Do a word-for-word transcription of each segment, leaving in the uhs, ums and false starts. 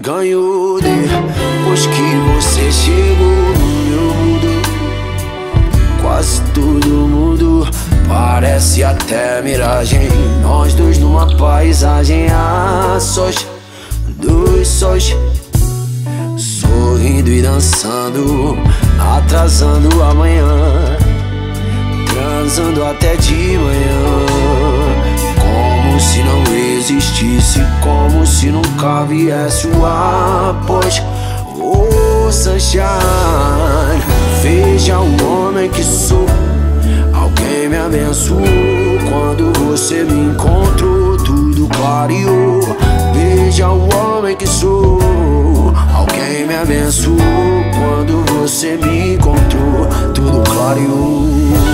ganhou depois que você chegou no meu mundo. Quase todo mundo parece até miragem, nós dois numa paisagem a sós, dois sós, sorrindo e dançando, atrasando amanhã, transando até de manhã, como se não existisse, como se nunca viesse o após. Oh, sunshine, veja o homem que sou, alguém me abençoou. Quando você me encontrou, tudo clareou. Veja o homem que sou, alguém me abençoou. Quando você me encontrou, tudo clareou.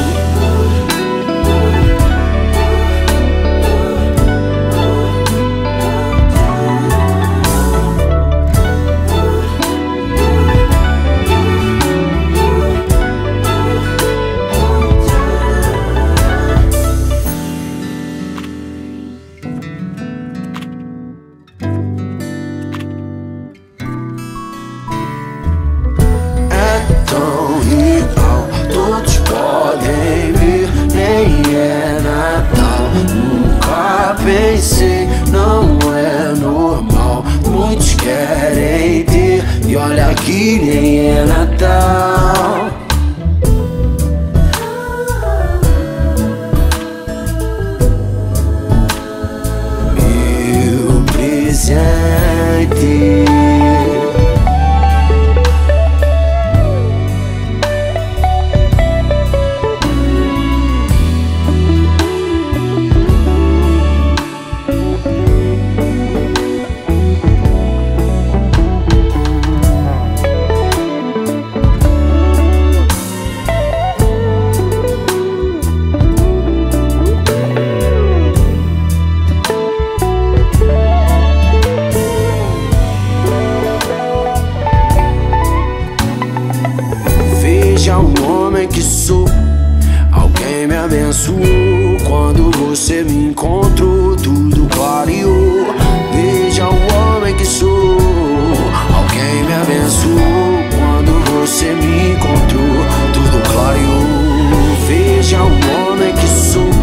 Todos podem vir, nem é Natal. Nunca pensei, não é normal. Muitos querem ter, e olha que nem é Natal. Meu presente. Veja o homem que sou, alguém me abençoou. Quando você me encontrou, tudo clareou. Veja o homem que sou, alguém me abençoou. Quando você me encontrou, tudo clareou. Veja o homem que sou,